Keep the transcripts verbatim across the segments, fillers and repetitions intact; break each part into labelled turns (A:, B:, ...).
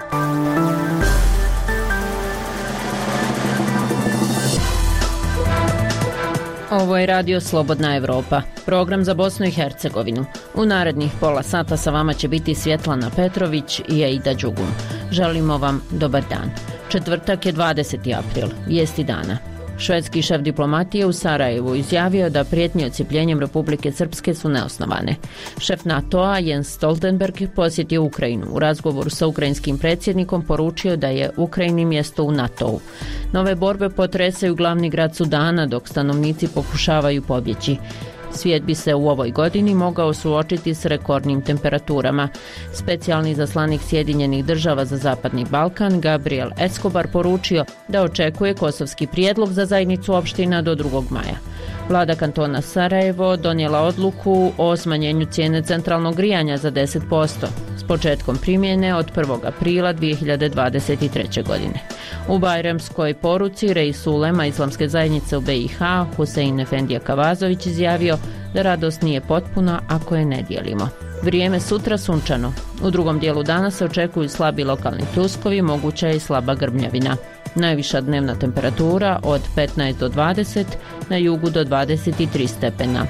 A: Ovo je Radio Slobodna Evropa, program za Bosnu i Hercegovinu. U narednih pola sata sa vama će biti Svjetlana Petrović i Aida Đugum. Želimo vam dobar dan. Četvrtak je dvadeseti april, vijesti dana. Švedski šef diplomatije u Sarajevu izjavio da prijetnje odcijepljenjem Republike Srpske su neosnovane. Šef NATO-a Jens Stoltenberg posjetio Ukrajinu. U razgovoru sa ukrajinskim predsjednikom poručio da je Ukrajini mjesto u NATO-u. Nove borbe potresaju glavni grad Sudana dok stanovnici pokušavaju pobjeći. Svijet bi se u ovoj godini mogao suočiti s rekordnim temperaturama. Specijalni zaslanik Sjedinjenih država za Zapadni Balkan Gabriel Escobar poručio da očekuje kosovski prijedlog za zajednicu opština do drugog maja. Vlada kantona Sarajevo donijela odluku o smanjenju cijene centralnog grijanja za deset posto s početkom primjene od prvog aprila dvije hiljade dvadeset treće. godine. U Bajramskoj poruci reis ulema Islamske zajednice u B i H Husein Efendija Kavazović izjavio da radost nije potpuna ako je ne dijelimo. Vrijeme sutra sunčano. U drugom dijelu dana se očekuju slabi lokalni pljuskovi, moguća je i slaba grmljavina. Najviša dnevna temperatura od petnaest do dvadeset, na jugu do dvadeset tri stepena.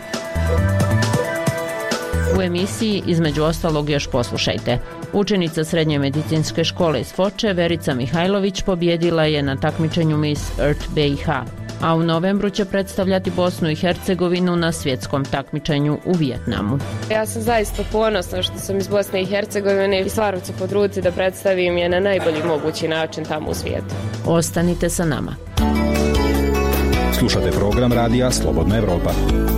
A: U emisiji između ostalog još poslušajte. Učenica Srednje medicinske škole iz Foče Verica Mihajlović pobjedila je na takmičenju Miss Earth B i H, a u novembru će predstavljati Bosnu i Hercegovinu na svjetskom takmičenju u Vijetnamu.
B: Ja sam zaista ponosna što sam iz Bosne i Hercegovine i stvarno ću potruditi da predstavim je na najbolji mogući način tamo u svijetu.
A: Ostanite sa nama.
C: Slušate program radija Slobodna Evropa.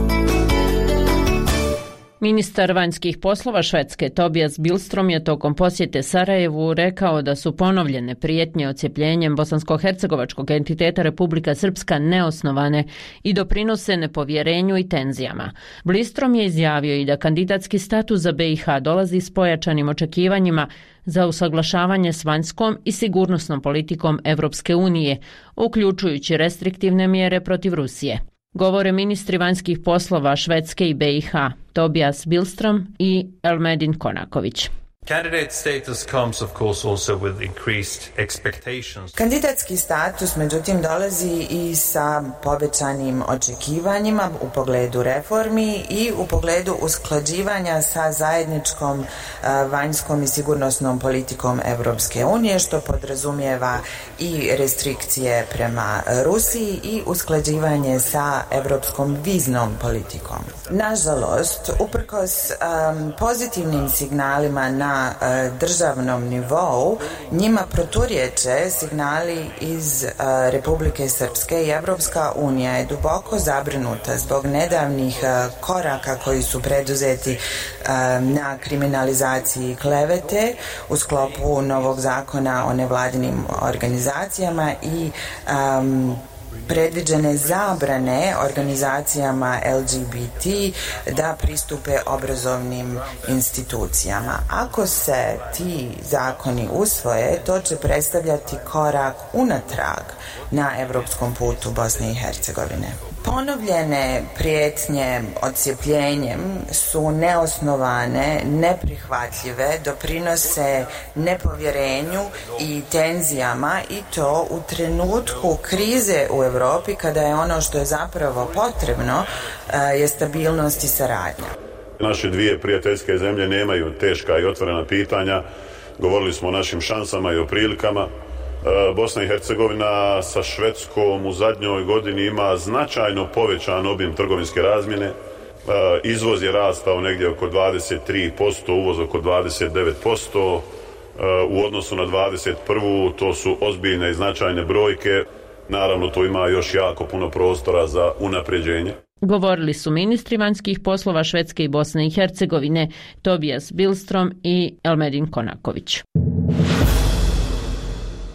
A: Ministar vanjskih poslova Švedske Tobias Billström je tokom posjete Sarajevu rekao da su ponovljene prijetnje odcijepljenjem bosansko-hercegovačkog entiteta Republika Srpska neosnovane i doprinose nepovjerenju i tenzijama. Billström je izjavio i da kandidatski status za B i H dolazi s pojačanim očekivanjima za usaglašavanje s vanjskom i sigurnosnom politikom Evropske unije, uključujući restriktivne mjere protiv Rusije. Govore ministri vanjskih poslova Švedske i B i H, Tobias Billström i Elmedin Konaković.
D: Candidate status comes of course also with increased expectations.
E: Kandidatski status međutim dolazi i sa povećanim očekivanjima u pogledu reformi i u pogledu usklađivanja sa zajedničkom uh, vanjskom i sigurnosnom politikom Evropske unije, što podrazumijeva i restrikcije prema Rusiji i usklađivanje sa evropskom viznom politikom. Nažalost, uprkos um, pozitivnim signalima na na državnom nivou, njima proturječe signali iz Republike Srpske i Evropska unija je duboko zabrinuta zbog nedavnih koraka koji su preduzeti na kriminalizaciji klevete u sklopu novog zakona o nevladinim organizacijama i um, predviđene zabrane organizacijama L G B T da pristupe obrazovnim institucijama. Ako se ti zakoni usvoje, to će predstavljati korak unatrag na evropskom putu Bosne i Hercegovine. Ponovljene prijetnje odcijepljenjem su neosnovane, neprihvatljive, doprinose nepovjerenju i tenzijama i to u trenutku krize u Europi kada je ono što je zapravo potrebno je stabilnost i saradnja.
F: Naše dvije prijateljske zemlje nemaju teška i otvorena pitanja. Govorili smo o našim šansama i o prilikama. Bosna i Hercegovina sa Švedskom u zadnjoj godini ima značajno povećan obim trgovinske razmjene. Izvoz je rastao negdje oko dvadeset tri posto, uvoz oko dvadeset devet posto. U odnosu na dvadeset prvu to su ozbiljne i značajne brojke. Naravno, tu ima još jako puno prostora za unapređenje.
A: Govorili su ministri vanjskih poslova Švedske i Bosne i Hercegovine Tobias Billström i Elmedin Konaković.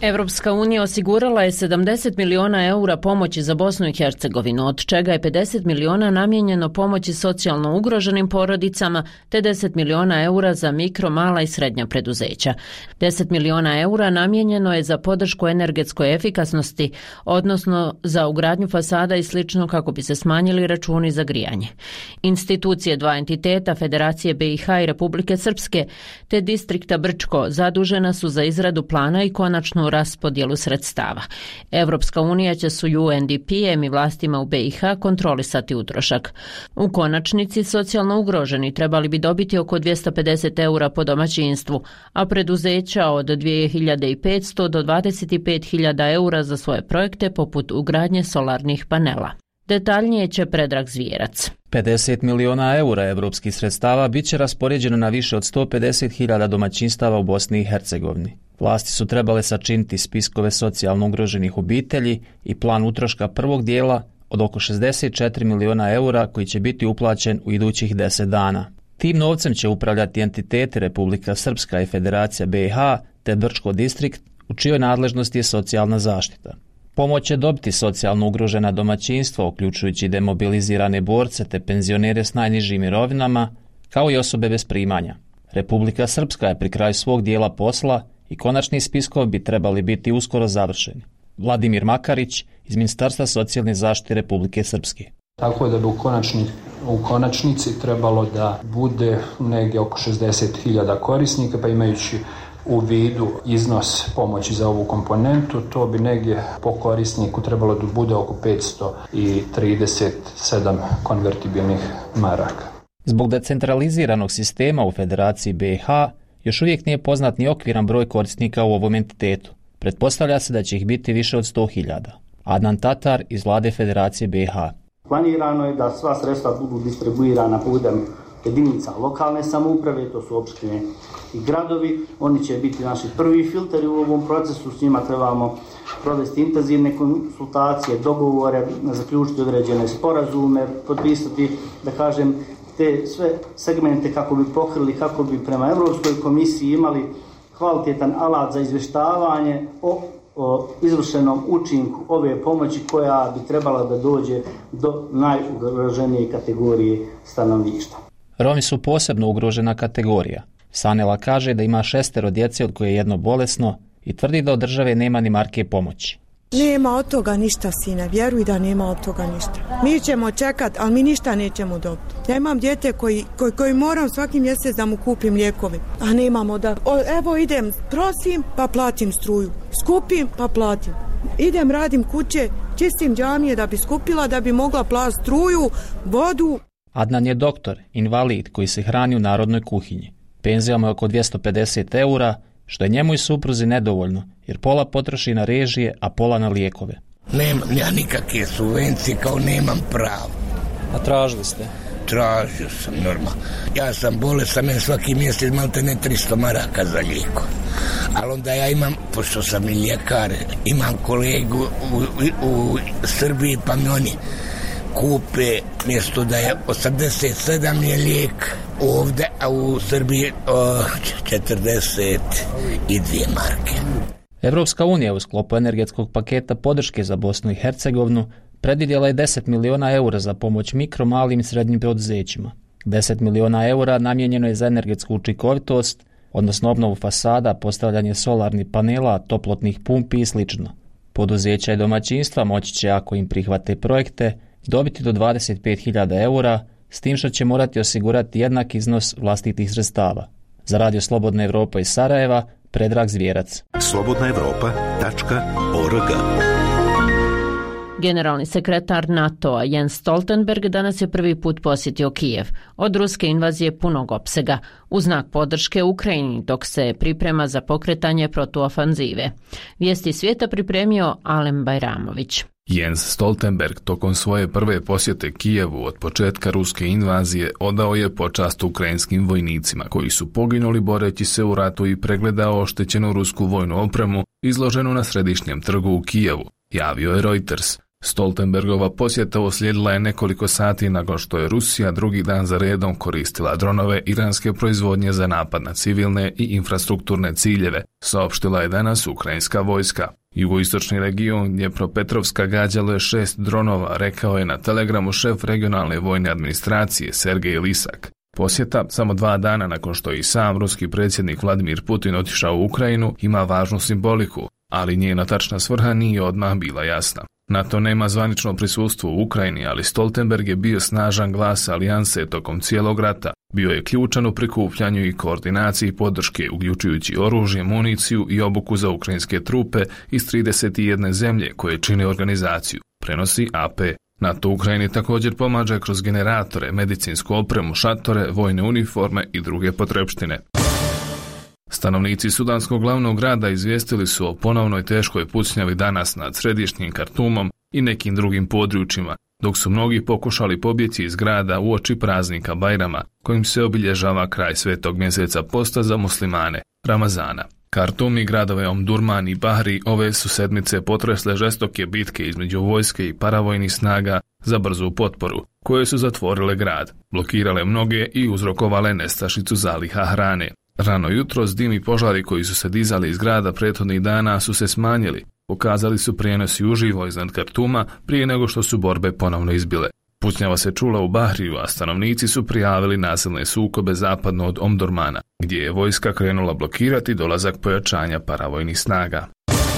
A: Evropska unija osigurala je sedamdeset miliona eura pomoći za Bosnu i Hercegovinu, od čega je pedeset miliona namijenjeno pomoći socijalno ugroženim porodicama, te deset miliona eura za mikro, mala i srednja preduzeća. deset miliona eura namijenjeno je za podršku energetskoj efikasnosti, odnosno za ugradnju fasada i slično kako bi se smanjili računi za grijanje. Institucije dva entiteta, Federacije B i H i Republike Srpske, te distrikta Brčko zadužena su za izradu plana i konačnu raspodjelu sredstava. Evropska unija će su U N D P-em i vlastima u B i H kontrolisati utrošak. U konačnici socijalno ugroženi trebali bi dobiti oko dvjesto pedeset eura po domaćinstvu, a preduzeća od dvije hiljade petsto do dvadeset pet hiljada eura za svoje projekte poput ugradnje solarnih panela. Detaljnije će Predrag Zvijerac.
G: pedeset miliona eura evropskih sredstava bit će raspoređeno na više od sto pedeset hiljada domaćinstava u Bosni i Hercegovini. Vlasti su trebale sačiniti spiskove socijalno ugroženih obitelji i plan utroška prvog dijela od oko šezdeset četiri miliona eura koji će biti uplaćen u idućih deset dana. Tim novcem će upravljati entiteti Republika Srpska i Federacija B i H te Brčko distrikt u čijoj nadležnosti je socijalna zaštita. Pomoć će dobiti socijalno ugrožena domaćinstva, uključujući demobilizirane borce te penzionere s najnižim mirovinama, kao i osobe bez primanja. Republika Srpska je pri kraju svog dijela posla i konačni spiskovi bi trebali biti uskoro završeni. Vladimir Makarić iz Ministarstva socijalne zaštite Republike Srpske.
H: Tako da bi u, konačni, u konačnici trebalo da bude negdje oko šezdeset hiljada korisnika, pa imajući u vidu iznos pomoći za ovu komponentu, to bi negdje po korisniku trebalo da bude oko petsto trideset sedam konvertibilnih maraka.
G: Zbog decentraliziranog sistema u Federaciji B i H još uvijek nije poznat ni okviran broj korisnika u ovom entitetu. Pretpostavlja se da će ih biti više od sto hiljada. Adnan Tatar iz vlade Federacije B i H.
I: Planirano je da sva sredstva budu distribuirana putem jedinica lokalne samouprave, to su opštine i gradovi. Oni će biti naši prvi filteri u ovom procesu, s njima trebamo provesti intenzivne konsultacije, dogovore, zaključiti određene sporazume, potpisati, da kažem, te sve segmente kako bi pokrili, kako bi prema Europskoj komisiji imali kvalitetan alat za izvještavanje o, o izvršenom učinku ove pomoći koja bi trebala da dođe do najugroženije kategorije stanovništva.
G: Romi su posebno ugrožena kategorija. Sanela kaže da ima šestero djece od koje je jedno bolesno i tvrdi da od države nema ni marke pomoći.
J: Nema od toga ništa, sine, vjeruj da nema od toga ništa. Mi ćemo čekat, ali mi ništa nećemo dobiti. Ja imam dijete koji, koji, koji moram svaki mjesec da mu kupim lijekove, a nemamo da... O, evo idem, prosim, pa platim struju. Skupim, pa platim. Idem, radim kuće, čistim džamije da bi skupila, da bi mogla platiti struju, vodu.
G: Adnan je doktor, invalid koji se hrani u narodnoj kuhinji. Penzija mu je oko dvjesto pedeset eura, što je njemu i supruzi nedovoljno, jer pola potroši na režije, a pola na lijekove.
K: Nemam ja nikakve subvencije, kao nemam pravo.
G: A tražili ste?
K: Tražio sam, normalno. Ja sam bolestan, meni svaki mjesec malte ne tristo maraka za lijeko. Ali onda ja imam, pošto sam i ljekar, imam kolegu u, u, u Srbiji, pa mi oni kupe, mjesto da je osamdeset sedam je lijek ovdje, a u Srbiji o, četrdeset dvije marke.
G: Evropska unija u sklopu energetskog paketa podrške za Bosnu i Hercegovinu predvidjela je deset miliona eura za pomoć mikro, malim i srednjim poduzećima. deset miliona eura namijenjeno je za energetsku učinkovitost, odnosno obnovu fasada, postavljanje solarnih panela, toplotnih pumpi i sl. Poduzeća i domaćinstva moći će, ako im prihvate projekte, dobiti do dvadeset pet hiljada eura, s tim što će morati osigurati jednak iznos vlastitih sredstava. Za Radio Slobodna Evropa iz Sarajeva, Predrag Zvijerac.
L: slobodna evropa tačka org.
A: Generalni sekretar NATO-a Jens Stoltenberg danas je prvi put posjetio Kijev od ruske invazije punog opsega u znak podrške Ukrajini dok se priprema za pokretanje protuofanzive. Vijesti svijeta pripremio Alen Bajramović.
M: Jens Stoltenberg tokom svoje prve posjete Kijevu od početka ruske invazije odao je počast ukrajinskim vojnicima koji su poginuli boreći se u ratu i pregledao oštećenu rusku vojnu opremu izloženu na središnjem trgu u Kijevu, javio je Reuters. Stoltenbergova posjeta uslijedila je nekoliko sati nakon što je Rusija drugi dan za redom koristila dronove iranske proizvodnje za napad na civilne i infrastrukturne ciljeve, saopštila je danas ukrajinska vojska. Jugoistočni region Dnjepropetrovska gađalo je šest dronova, rekao je na Telegramu šef regionalne vojne administracije Sergej Lisak. Posjeta, samo dva dana nakon što je i sam ruski predsjednik Vladimir Putin otišao u Ukrajinu, ima važnu simboliku, ali njena tačna svrha nije odmah bila jasna. NATO nema zvanično prisustvo u Ukrajini, ali Stoltenberg je bio snažan glas alijanse tokom cijelog rata. Bio je ključan u prikupljanju i koordinaciji podrške, uključujući oružje, municiju i obuku za ukrajinske trupe iz trideset jedne zemlje koje čine organizaciju, prenosi A P. NATO Ukrajini također pomaže kroz generatore, medicinsku opremu, šatore, vojne uniforme i druge potrepštine. Stanovnici sudanskog glavnog grada izvijestili su o ponovnoj teškoj pucnjavi danas nad središnjim Kartumom i nekim drugim područjima, dok su mnogi pokušali pobjeći iz grada uoči praznika Bajrama, kojim se obilježava kraj svetog mjeseca posta za muslimane, Ramazana. Kartum i gradove Omdurman i Bahri ove su sedmice potresle žestoke bitke između vojske i paravojnih snaga za brzu potporu, koje su zatvorile grad, blokirale mnoge i uzrokovale nestašicu zaliha hrane. Rano jutro dim i požari koji su se dizali iz grada prethodnih dana su se smanjili, pokazali su prijenosi uživo iznad Kartuma prije nego što su borbe ponovno izbile. Pucnjava se čula u Bahriju, a stanovnici su prijavili nasilne sukobe zapadno od Omdurmana, gdje je vojska krenula blokirati dolazak pojačanja paravojnih snaga.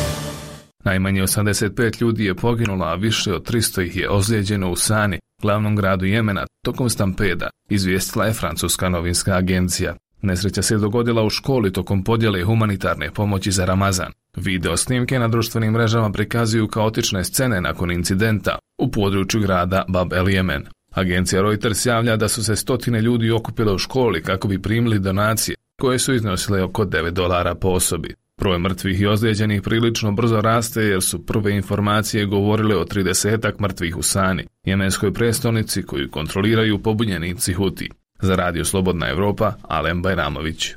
M: Najmanje osamdeset pet ljudi je poginulo, a više od tristo ih je ozlijeđeno u Sani, glavnom gradu Jemena, tokom stampeda, izvijestila je francuska novinska agencija. Nesreća se dogodila u školi tokom podjele humanitarne pomoći za Ramazan. Video snimke na društvenim mrežama prikazuju kaotične scene nakon incidenta u području grada Bab el Jemen. Agencija Reuters javlja da su se stotine ljudi okupile u školi kako bi primili donacije, koje su iznosile oko devet dolara po osobi. Broj mrtvih i ozlijeđenih prilično brzo raste jer su prve informacije govorile o tridesetak mrtvih u Sani, jemenskoj prestolnici koju kontroliraju pobunjenici Huti. Za Radio Slobodna Evropa, Alen Bajramović.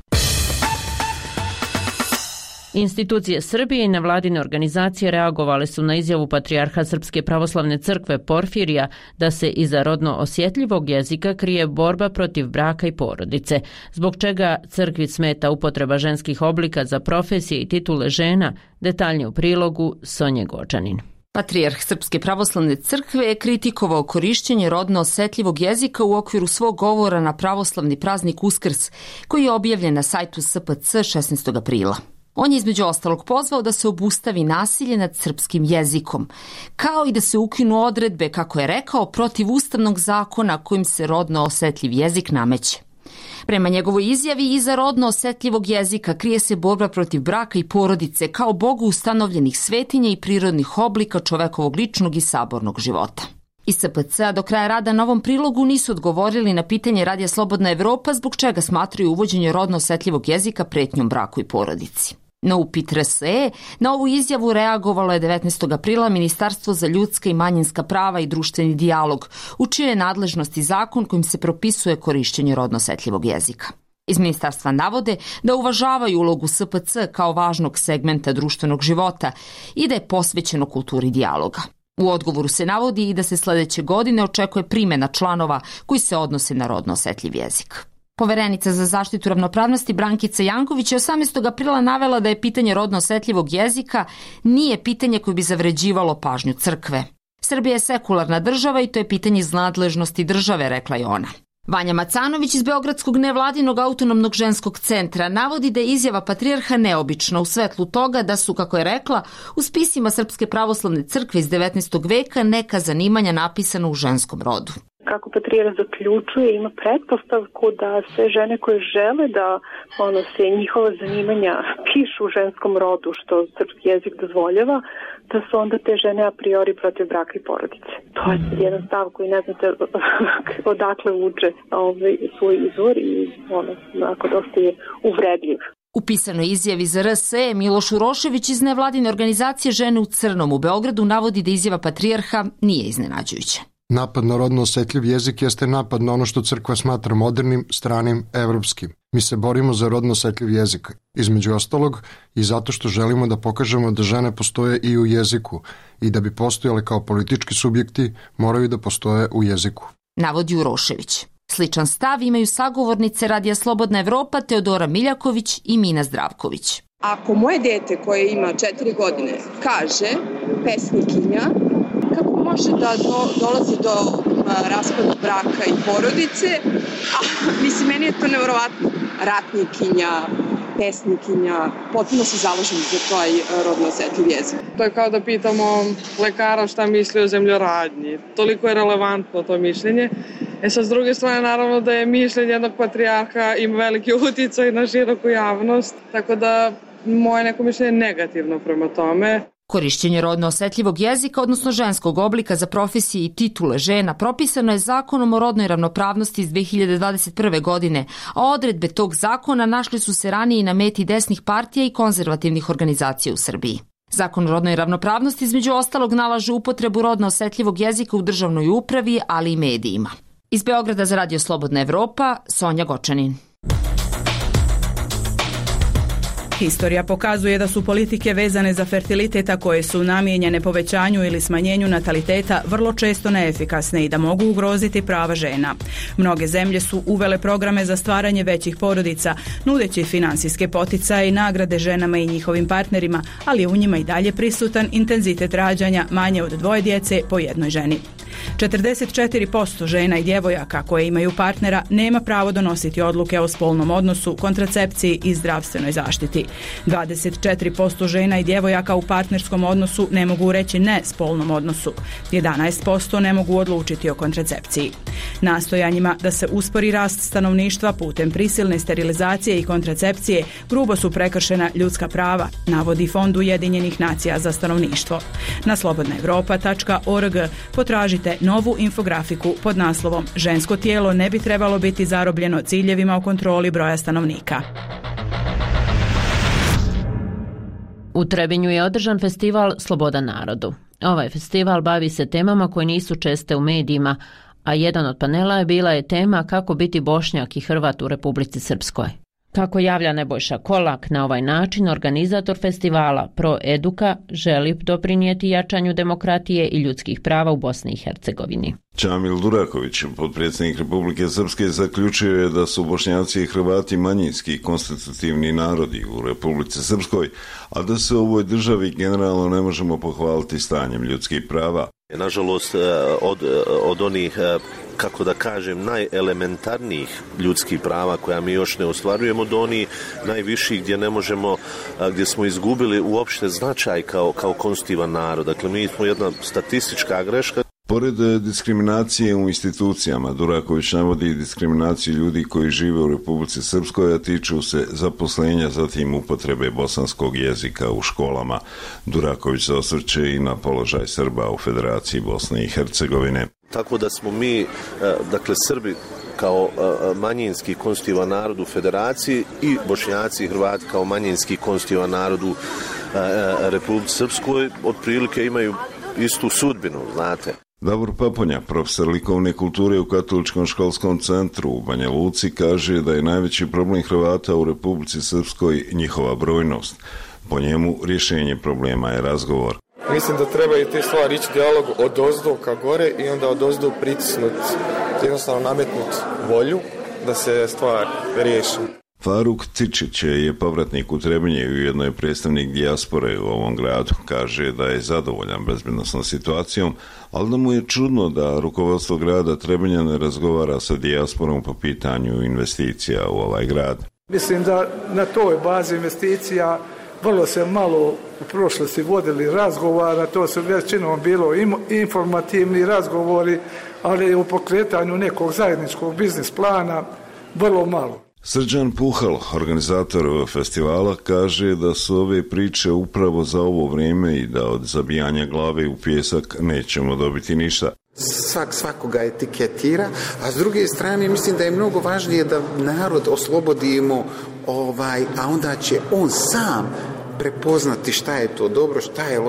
A: Institucije Srbije i nevladine organizacije reagovale su na izjavu patrijarha Srpske pravoslavne crkve Porfirija da se iza rodno osjetljivog jezika krije borba protiv braka i porodice, zbog čega crkvi smeta upotreba ženskih oblika za profesije i titule žena, detaljnije u prilogu Sonje Gočanin.
N: Patrijarh Srpske pravoslavne crkve je kritikovao korišćenje rodno osjetljivog jezika u okviru svog govora na pravoslavni praznik Uskrs, koji je objavljen na sajtu S P C šesnaestog aprila. On je između ostalog pozvao da se obustavi nasilje nad srpskim jezikom, kao i da se ukinu odredbe, kako je rekao, protiv ustavnog zakona kojim se rodno osjetljiv jezik nameće. Prema njegovoj izjavi, iza rodno osjetljivog jezika krije se borba protiv braka i porodice kao Bogu ustanovljenih svetinja i prirodnih oblika čovekovog ličnog i sabornog života. Iz S P C-a do kraja rada na ovom prilogu nisu odgovorili na pitanje Radija Slobodna Evropa zbog čega smatraju uvođenje rodno osjetljivog jezika pretnjom braku i porodici. Na upit R S E, na ovu izjavu reagovalo je devetnaestog aprila Ministarstvo za ljudska i manjinska prava i društveni dijalog, u čijoj je nadležnosti zakon kojim se propisuje korišćenje rodno osjetljivog jezika. Iz ministarstva navode da uvažavaju ulogu S P C kao važnog segmenta društvenog života i da je posvećeno kulturi dijaloga. U odgovoru se navodi i da se sljedeće godine očekuje primjena članova koji se odnose na rodno osjetljiv jezik. Poverenica za zaštitu ravnopravnosti Brankica Janković je osamnaestog aprila navela da je pitanje rodno osjetljivog jezika nije pitanje koje bi zavređivalo pažnju crkve. Srbija je sekularna država i to je pitanje iz nadležnosti države, rekla je ona. Vanja Macanović iz Beogradskog nevladinog autonomnog ženskog centra navodi da je izjava patrijarha neobična u svetlu toga da su, kako je rekla, u spisima Srpske pravoslavne crkve iz devetnaestog veka neka zanimanja napisana u ženskom rodu.
O: Kako patrijarh zaključuje, ima pretpostavku da sve žene koje žele da ono, se njihova zanimanja pišu u ženskom rodu, što srpski jezik dozvoljava, da su onda te žene a priori protiv braka i porodice. To je jedan stav koji ne znate odakle vuče ovaj, svoj izvor i ono, onako dosta je uvredljiv.
N: U pisanoj izjavi za R S E Miloš Urošević iz nevladine organizacije Žene u crnom u Beogradu navodi da izjava patrijarha nije iznenađujuća.
P: Napad na rodno osjetljiv jezik jeste napad na ono što crkva smatra modernim, stranim, evropskim. Mi se borimo za rodno osetljiv jezik, između ostalog i zato što želimo da pokažemo da žene postoje i u jeziku i da bi postojale kao politički subjekti moraju da postoje u jeziku.
N: Navodi Urošević. Sličan stav imaju sagovornice Radija Slobodna Evropa Teodora Miljaković i Mina Zdravković.
Q: Ako moje dete koje ima četiri godine kaže pesnikinja, kako može da do, dolazi do a, raspada braka i porodice? A, mislim, meni je to nevjerovatno. Ratnikinja, pesnikinja, potpuno se zalažem za taj rodno osetljiv jezik.
R: To je kao da pitamo lekara šta misli o zemljoradnji. Toliko je relevantno to mišljenje. E sad, s druge strane, naravno da je mišljenje jednog patrijarha ima veliki uticaj na široku javnost, tako da moje neko mišljenje je negativno prema tome.
N: Korišćenje rodno osetljivog jezika, odnosno ženskog oblika za profesije i titule žena, propisano je Zakonom o rodnoj ravnopravnosti iz dve hiljade dvadeset prve. godine, a odredbe tog zakona našli su se ranije i na meti desnih partija i konzervativnih organizacija u Srbiji. Zakon o rodnoj ravnopravnosti između ostalog nalaže upotrebu rodno osetljivog jezika u državnoj upravi, ali i medijima. Iz Beograda za Radio Slobodna Evropa, Sonja Gočanin.
S: Historija pokazuje da su politike vezane za fertiliteta koje su namijenjene povećanju ili smanjenju nataliteta vrlo često neefikasne i da mogu ugroziti prava žena. Mnoge zemlje su uvele programe za stvaranje većih porodica, nudeći finansijske poticaje i nagrade ženama i njihovim partnerima, ali je u njima i dalje prisutan intenzitet rađanja manje od dvoje djece po jednoj ženi. četrdeset četiri posto žena i djevojaka koje imaju partnera nema pravo donositi odluke o spolnom odnosu, kontracepciji i zdravstvenoj zaštiti. dvadeset četiri posto žena i djevojaka u partnerskom odnosu ne mogu reći ne spolnom odnosu. jedanaest posto ne mogu odlučiti o kontracepciji. Nastojanjima da se uspori rast stanovništva putem prisilne sterilizacije i kontracepcije grubo su prekršena ljudska prava, navodi Fond Ujedinjenih nacija za stanovništvo. Na slobodna evropa tačka org potražite novu infografiku pod naslovom Žensko tijelo ne bi trebalo biti zarobljeno ciljevima o kontroli broja stanovnika.
A: U Trebinju je održan festival Sloboda narodu. Ovaj festival bavi se temama koje nisu česte u medijima, a jedan od panela je bila je tema kako biti Bošnjak i Hrvat u Republici Srpskoj. Kako javlja Nebojša Kolak, na ovaj način organizator festivala Pro Eduka želi doprinijeti jačanju demokratije i ljudskih prava u Bosni i Hercegovini.
T: Čamil Duraković, potpredsjednik Republike Srpske, zaključio je da su Bošnjaci i Hrvati manjinski konstitutivni narodi u Republici Srpskoj, a da se u ovoj državi generalno ne možemo pohvaliti stanjem ljudskih prava.
U: Nažalost, od, od onih, kako da kažem, najelementarnijih ljudskih prava koja mi još ne ostvarujemo do onih najviših gdje ne možemo, gdje smo izgubili uopšte značaj kao, kao konstitutivan narod. Dakle, mi smo jedna statistička greška.
T: Pored diskriminacije u institucijama, Duraković navodi diskriminaciju ljudi koji žive u Republici Srpskoj, a tiču se zaposlenja, zatim upotrebe bosanskog jezika u školama. Duraković se osvrće i na položaj Srba u Federaciji Bosne i Hercegovine.
U: Tako da smo mi, dakle Srbi kao manjinski konstitutivan narod u Federaciji i Bošnjaci i Hrvati kao manjinski konstitutivan narod u Republici Srpskoj otprilike imaju istu sudbinu, znate.
T: Davor Paponja, profesor likovne kulture u Katoličkom školskom centru u Banja Luci, kaže da je najveći problem Hrvata u Republici Srpskoj njihova brojnost. Po njemu rješenje problema je razgovor.
V: Mislim da treba i te stvari ići dijalog od ozdo ka gore i onda od ozdo pritisnuti, jednostavno nametnuti volju da se stvar riješi.
T: Faruk Cičić je povratnik u Trebinje i ujedno je predstavnik dijaspore u ovom gradu. Kaže da je zadovoljan bezbednosnom situacijom, ali da mu je čudno da rukovodstvo grada Trebinja ne razgovara sa dijasporom po pitanju investicija u ovaj grad.
W: Mislim da na toj bazi investicija vrlo se malo u prošlosti vodili razgovara, to su većinom bilo informativni razgovori, ali u pokretanju nekog zajedničkog biznis plana vrlo malo.
T: Srđan Puhal, organizator festivala, kaže da su ove priče upravo za ovo vrijeme i da od zabijanja glave u pijesak nećemo dobiti ništa.
X: Svak svakoga etiketira, a s druge strane mislim da je mnogo važnije da narod oslobodimo, ovaj, a onda će on sam prepoznati šta je to dobro, šta je loše.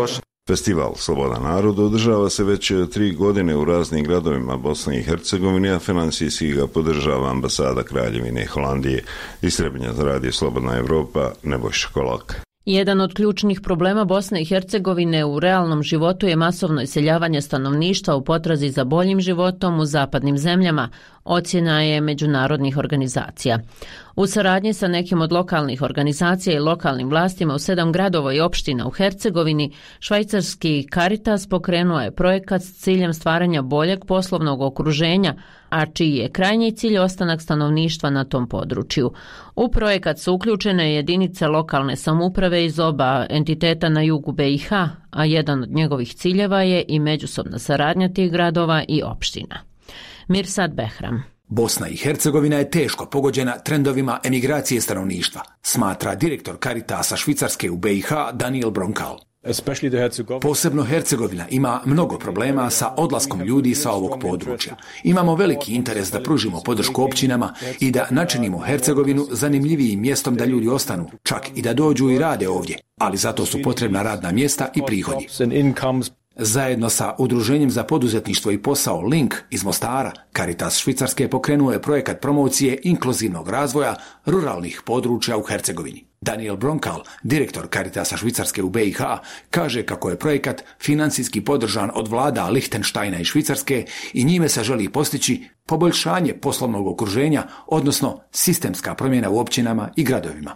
T: Festival Sloboda narodu održava se već tri godine u raznim gradovima Bosne i Hercegovine, a financijski ga podržava ambasada Kraljevine Holandije. Iz Trebinja za radio Slobodna Evropa, Nebojša Kolak.
A: Jedan od ključnih problema Bosne i Hercegovine u realnom životu je masovno iseljavanje stanovništva u potrazi za boljim životom u zapadnim zemljama, ocjena je međunarodnih organizacija. U saradnji sa nekim od lokalnih organizacija i lokalnim vlastima u sedam gradova i opština u Hercegovini, švajcarski Caritas pokrenuo je projekat s ciljem stvaranja boljeg poslovnog okruženja, a čiji je krajnji cilj ostanak stanovništva na tom području. U projekat su uključene jedinice lokalne samouprave iz oba entiteta na jugu B i H, a jedan od njegovih ciljeva je i međusobna saradnja tih gradova i opština. Mirsad Behram.
B: Bosna i Hercegovina je teško pogođena trendovima emigracije stanovništva, smatra direktor Caritasa Švicarske u B i H Daniel Bronkal. Posebno Hercegovina ima mnogo problema sa odlaskom ljudi sa ovog područja. Imamo veliki interes da pružimo podršku općinama i da načinimo Hercegovinu zanimljivijim mjestom da ljudi ostanu, čak i da dođu i rade ovdje, ali zato su potrebna radna mjesta i prihodi. Zajedno sa Udruženjem za poduzetništvo i posao Link iz Mostara, Caritas Švicarske pokrenuo je projekat promocije inkluzivnog razvoja ruralnih područja u Hercegovini. Daniel Bronkal, direktor Caritasa Švicarske u B i H, kaže kako je projekat financijski podržan od vlada Lihtenštajna i Švicarske i njime se želi postići poboljšanje poslovnog okruženja, odnosno sistemska promjena u općinama i gradovima.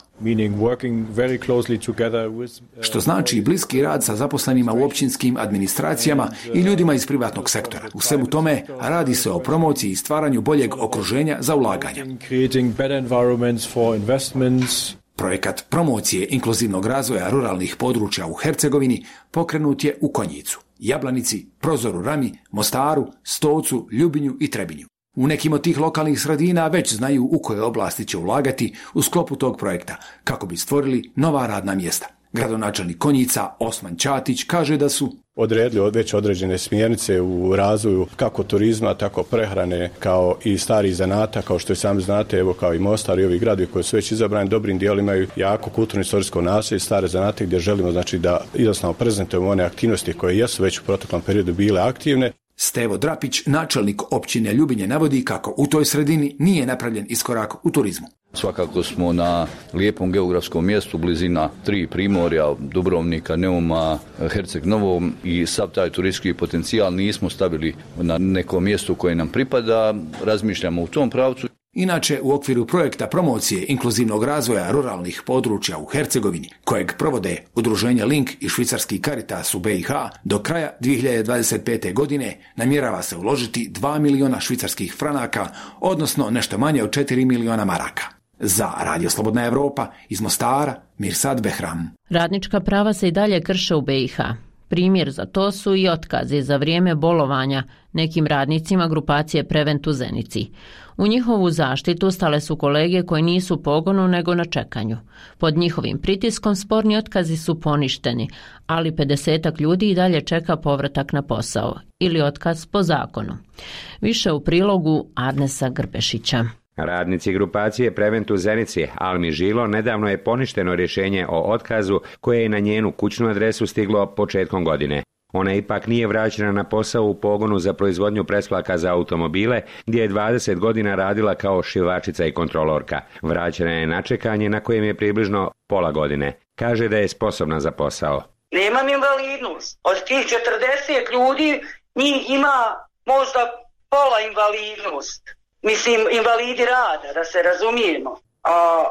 B: Što znači bliski rad sa zaposlenima u općinskim administracijama i ljudima iz privatnog sektora. U svemu tome radi se o promociji i stvaranju boljeg okruženja za ulaganje. Projekat promocije inkluzivnog razvoja ruralnih područja u Hercegovini pokrenut je u Konjicu, Jablanici, Prozoru Rami, Mostaru, Stocu, Ljubinju i Trebinju. U nekim od tih lokalnih sredina već znaju u koje oblasti će ulagati u sklopu tog projekta, kako bi stvorili nova radna mjesta. Gradonačelnik Konjica Osman Ćatić kaže da su
C: odredili već određene smjernice u razvoju kako turizma, tako prehrane, kao i starih zanata, kao što i sami znate, evo kao i Mostar i ovi gradovi koji su već izabrani dobrim dijelom imaju jako kulturno-istorijsko naselje, stare zanate gdje želimo znači da jednostavno prezentujemo one aktivnosti koje jesu već u proteklom periodu bile aktivne.
B: Stevo Drapić, načelnik općine Ljubinje, navodi kako u toj sredini nije napravljen iskorak u turizmu.
D: Svakako smo na lijepom geografskom mjestu, blizina tri primorja, Dubrovnika, Neuma, Herceg Novo i sav taj turistički potencijal nismo stavili na neko mjesto koje nam pripada, razmišljamo u tom pravcu.
B: Inače, u okviru projekta promocije inkluzivnog razvoja ruralnih područja u Hercegovini, kojeg provode Udruženje Link i švicarski Caritas u B i H, do kraja dvije hiljade dvadeset pete. godine namjerava se uložiti dva miliona švicarskih franaka, odnosno nešto manje od četiri miliona maraka. Za Radio Slobodna Evropa iz Mostara, Mirsad Behram.
A: Radnička prava se i dalje krše u B i H. Primjer za to su i otkazi za vrijeme bolovanja nekim radnicima grupacije Prevent u Zenici. U njihovu zaštitu stale su kolege koji nisu u pogonu nego na čekanju. Pod njihovim pritiskom sporni otkazi su poništeni, ali pedesetak ljudi i dalje čeka povratak na posao ili otkaz po zakonu. Više u prilogu Arnesa Grbešića.
E: Radnici grupacije Prevent u Zenici, Almi Žilo, nedavno je poništeno rješenje o otkazu koje je na njenu kućnu adresu stiglo početkom godine. Ona ipak nije vraćena na posao u pogonu za proizvodnju presplaka za automobile, gdje je dvadeset godina radila kao šivačica i kontrolorka. Vraćena je na čekanje na kojem je približno pola godine. Kaže da je sposobna za posao.
Y: Nemam invalidnost. Od tih četrdeset ljudi njih ima možda pola invalidnost. Mislim, invalidi rada, da se razumijemo. A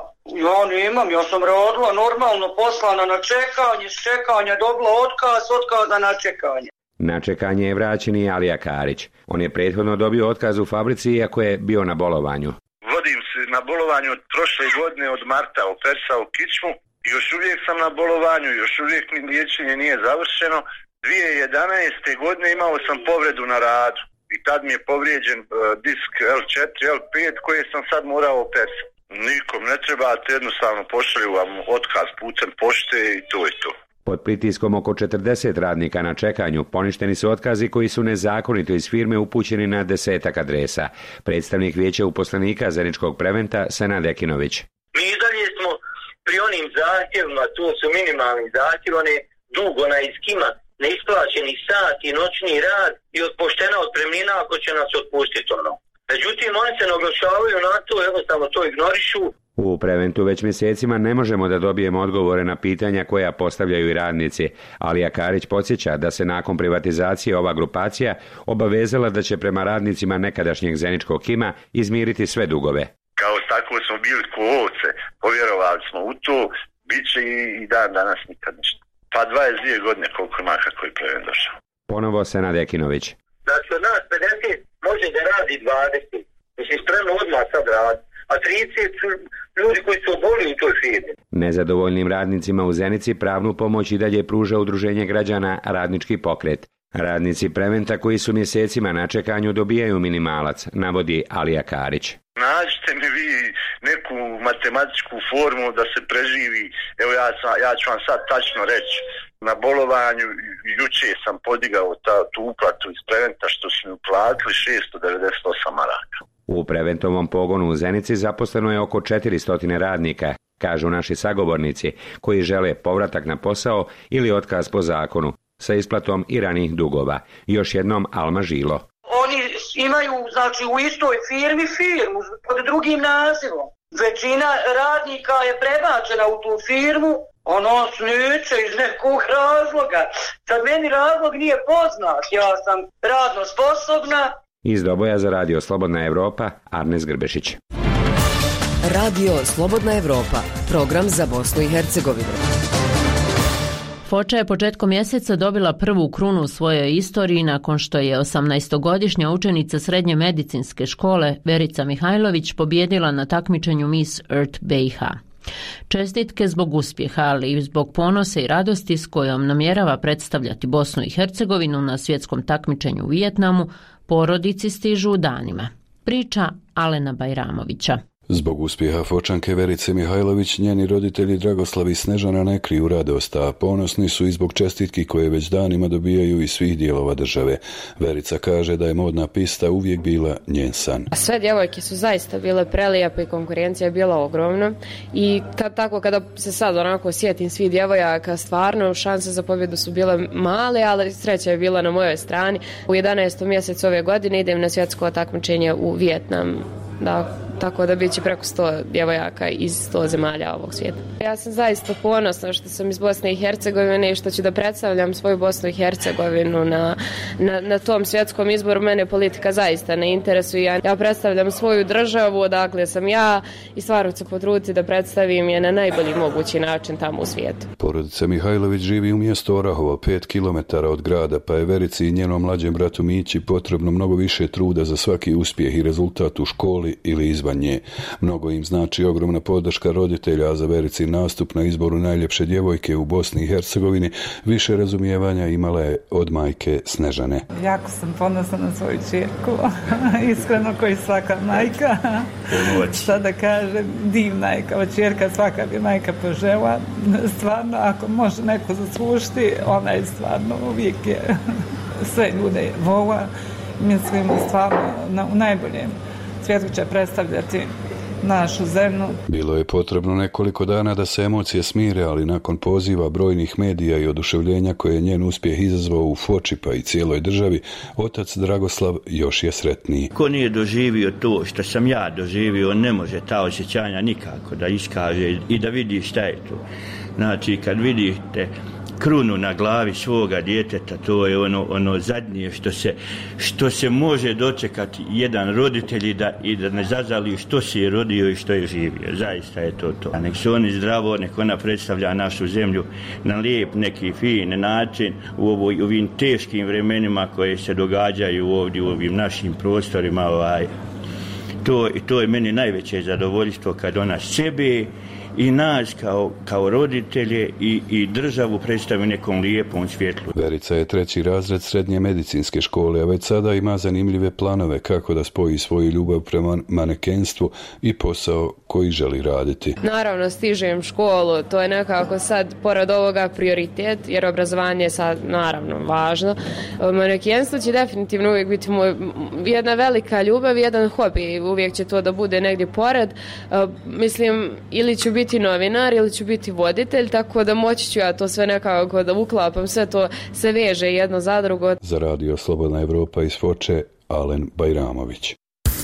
Y: ja nemam, ja sam radila normalno, poslana na čekanje, s čekanja dobila otkaz, otkaza na čekanje.
E: Na čekanje je vraćen i Alija Karić. On je prethodno dobio otkaz u fabrici iako je bio na bolovanju.
Z: Vodim se na bolovanju od prošle godine od marta, operisao kičmu. Još uvijek sam na bolovanju, još uvijek mi liječenje nije završeno. dvije hiljade jedanaeste. godine imao sam povredu na radu. I tad mi je povrijeđen uh, disk el četiri, el pet koje sam sad morao operisati. Nikom ne trebate, jednostavno pošalju vam otkaz putem pošte i to je to.
E: Pod pritiskom oko četrdeset radnika na čekanju poništeni su otkazi koji su nezakonito iz firme upućeni na desetak adresa. Predstavnik vijeća uposlenika Zeničkog Preventa Senad Ekinović.
Y: Mi i dalje smo pri onim zahtjevima, to su minimalni zahtjev, one dug, onaj skima neisplaćeni sat i noćni rad i poštena otpremnina ako će nas otpustiti ono. Međutim, oni se ne oglašavaju na to, jednostavno to ignorišu.
E: U Preventu već mjesecima ne možemo da dobijemo odgovore na pitanja koja postavljaju i radnici, ali Akarić podsjeća da se nakon privatizacije ova grupacija obavezala da će prema radnicima nekadašnjeg Zeničkog Kima izmiriti sve dugove.
Z: Kao tako smo bili ko ovce, povjerovali smo u to, bit će i dan danas nikad ništa. Pa dvadeset dvije godine koliko ima kako je Prevent došao.
E: Ponovo Senad Ekinović.
Y: Znači od nas pedeset može da radi dvadeset, mislim spremno odmah sad radi, a trideset su ljudi koji su oboli u toj firmi.
E: Nezadovoljnim radnicima u Zenici pravnu pomoć i dalje pruža udruženje građana Radnički pokret. Radnici Preventa koji su mjesecima na čekanju dobijaju minimalac, navodi Alija Karić.
Z: Nađite mi vi neku matematičku formulu da se preživi. Evo ja, sam, ja ću vam sad tačno reći. Na bolovanju juče sam podigao ta, tu uplatu iz Preventa što su mi uplatili šesto devedeset osam maraka.
E: U Preventovom pogonu u Zenici zaposleno je oko četiristo radnika, kažu naši sagovornici, koji žele povratak na posao ili otkaz po zakonu, sa isplatom i ranih dugova. Još jednom Alma Žilo.
Y: Oni imaju, znači, u istoj firmi firmu pod drugim nazivom. Većina radnika je prebačena u tu firmu, a nas neće iz nekog razloga. Sad meni razlog nije poznat, ja sam radno sposobna.
E: Iz Doboja za Radio Slobodna Evropa, Arnes Grbešić.
F: Radio Slobodna Evropa, program za Bosnu i Hercegovinu.
A: Foča je početkom mjeseca dobila prvu krunu u svojoj istoriji nakon što je osamnaestogodišnja učenica srednje medicinske škole Verica Mihajlović pobjedila na takmičenju Miss Earth B i H. Čestitke zbog uspjeha, ali i zbog ponosa i radosti s kojom namjerava predstavljati Bosnu i Hercegovinu na svjetskom takmičenju u Vijetnamu, porodici stižu u danima. Priča Alena Bajramovića.
G: Zbog uspjeha Fočanke Verice Mihajlović, njeni roditelji Dragoslav i Snežana ne kriju radost, a ponosni su i zbog čestitki koje već danima dobijaju iz svih dijelova države. Verica kaže da je modna pista uvijek bila njen san.
H: Sve djevojke su zaista bile prelijepe i konkurencija je bila ogromna i kad, tako kada se sad onako sjetim svih djevojaka, stvarno šanse za pobjedu su bile male, ali sreća je bila na mojoj strani. U jedanaestom mjesecu ove godine idem na svjetsko takmičenje u Vijetnam. Da, tako da bit će preko sto djevojaka iz sto zemalja ovog svijeta. Ja sam zaista ponosna što sam iz Bosne i Hercegovine i što ću da predstavljam svoju Bosnu i Hercegovinu na, na, na tom svjetskom izboru. Mene politika zaista ne interesuje. Ja, ja predstavljam svoju državu, odakle sam ja i stvarno ću potruditi da predstavim je na najbolji mogući način tamo u svijetu.
G: Porodica Mihajlović živi u mjestu Orahovo, pet kilometara od grada, pa je Verici i njenom mlađem bratu Mići potrebno mnogo više truda za svaki uspjeh i rezultat u školi ili izvan nje. Mnogo im znači ogromna podrška roditelja, a za Verici nastup na izboru najljepše djevojke u Bosni i Hercegovini više razumijevanja imala je od majke Snežane.
I: Jako sam ponosna na svoju ćerku, iskreno koji svaka majka. Šta da kažem, divna je kao ćerka, svaka bi majka požela. Stvarno, ako može neko zaslužiti, ona je stvarno uvijek je sve ljude vola. Mislim, stvarno na, u najboljem svijetu će predstavljati našu zemlju.
G: Bilo je potrebno nekoliko dana da se emocije smire, ali nakon poziva brojnih medija i oduševljenja koje je njen uspjeh izazvao u Foči pa i cijeloj državi, otac Dragoslav još je sretniji.
J: Ko nije doživio to što sam ja doživio, ne može ta osjećanja nikako da iskaže i da vidi šta je to. Znači, kad vidite krunu na glavi svoga djeteta, to je ono, ono zadnje što se, što se može dočekati jedan roditelj i da, i da ne zazali što si je rodio i što je živio. Zaista je to to. A nek su oni zdravo, nek ona predstavlja našu zemlju na lijep, neki fin način u ovoj, ovim teškim vremenima koje se događaju ovdje u ovim našim prostorima. Ovaj. To, to je meni najveće zadovoljstvo kad ona sebe i nas kao, kao roditelje i, i državu predstavi nekom lijepom svjetlu.
G: Verica je treći razred srednje medicinske škole, a već sada ima zanimljive planove kako da spoji svoju ljubav prema manekenstvu i posao koji želi raditi.
H: Naravno, stižem školu, to je nekako sad pored ovoga prioritet, jer obrazovanje je sad naravno važno. Manekenstvo će definitivno uvijek biti moj, jedna velika ljubav, jedan hobi, uvijek će to da bude negdje pored. Mislim, ili ću biti biti novinar ili ću biti voditelj, tako da moći ću ja to sve nekako da uklapam, sve to se veže jedno za drugo.
G: Za Radio Slobodna Evropa iz Foče, Alen Bajramović.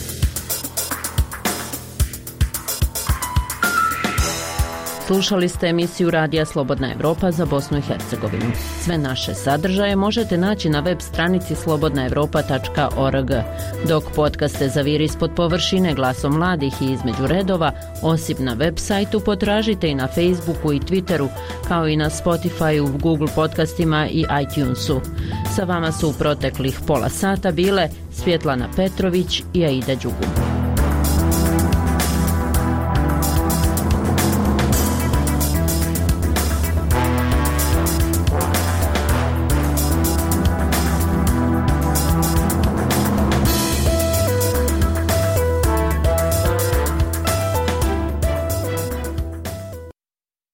A: Slušali ste emisiju Radija Slobodna Evropa za Bosnu i Hercegovinu. Sve naše sadržaje možete naći na web stranici slobodna evropa tačka org. Dok podcaste Zaviri ispod površine, Glasom mladih i Između redova, osim na web sajtu, potražite i na Facebooku i Twitteru, kao i na Spotifyu, Google podcastima i iTunesu. Sa vama su u proteklih pola sata bile Svjetlana Petrović i Aida Đugum.